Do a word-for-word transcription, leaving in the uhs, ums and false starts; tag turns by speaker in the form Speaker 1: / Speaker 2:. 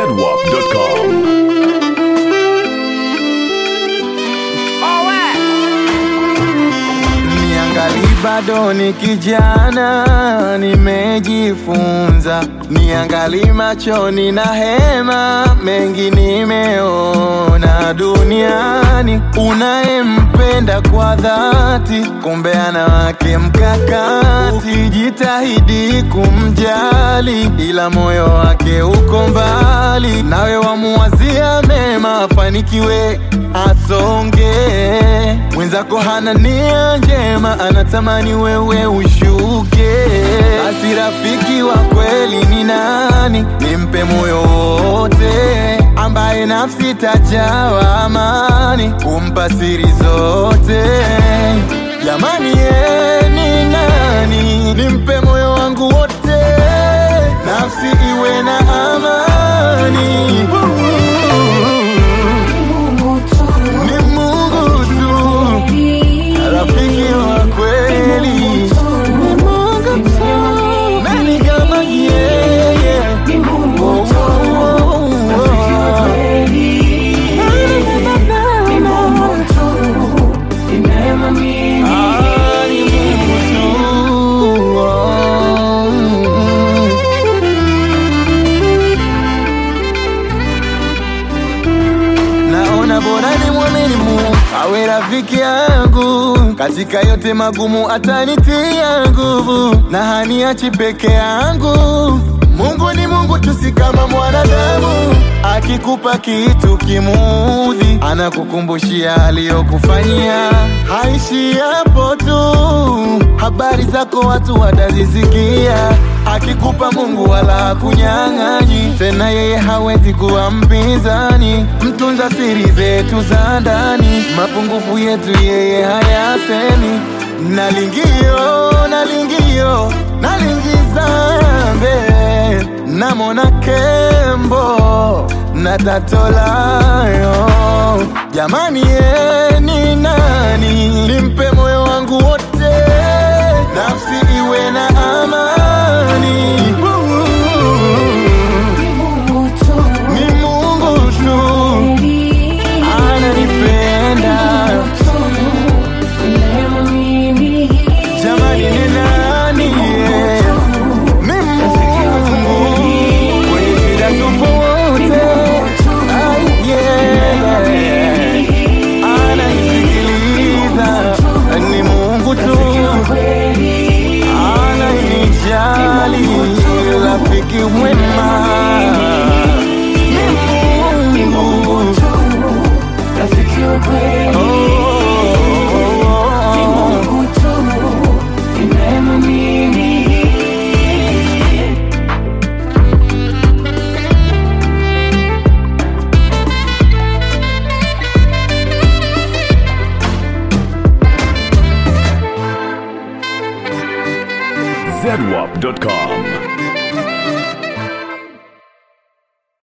Speaker 1: zedwap dot com.
Speaker 2: Niangali bado ni kijana, nimejifunza. Niangali machoni na hema, mengi nimeona duniani. Unayempenda kwa dhati, kumbe ana wake mkakati. Ukijitahidi kumjali, ila moyo wake uko mbali. Nawe wamuwazia mema, afanikiwe asonge. Mwenzako hana nia njema, anatamani wewe ushuke. Basi rafiki wa kweli ni nani? Nimpe moyo wote, ambaye nafsi tajawa amani, kumpa siri zote. Jamani ye ni nani? Nimpe moyo wangu wote, nafsi iwe na amani. Rafiki wa kweli ni Mungu tu. Nani kama yeye? Ni Mungu tu. Rafiki wa kweli ni Mungu tu. Ni neema mingi. Ah, ni Mungu tu. Naona bora ni mwamini Mungu awe rafiki yangu. Katika yote magumu atanitia nguvu, na haniachi peke yangu. Mungu ni Mungu tu, si kama mwanadamu. Akikupa kitu kimuudhi, anakukumbushia aliyokufanyia. Haishi hapo tu, habari zako watu watazisikia. Akikupa Mungu wala hakunyang'anyi, tena yeye hawezi kuwa mpinzani. Mtunza siri zetu za ndani, mapungufu yetu yeye hayasemi. Nalingio, nalingio, nalingizambe, namona kembo na tatolayo. Jamani ye ni nani? Nimpe moyo wangu wote, nafsi iwe na amani. Ni Mungu tu, ananipenda. Jamani ni nani ye? Ni Mungu, kwenye shida tupo wote. Ay, yeah. Ananisikiliza. Ni Mungu tu, ananijali, rafiki mwema. Ni Mungu, rafiki wa kweli. Ni Mungu tu, ni neema mingi.
Speaker 1: zedwap dot com.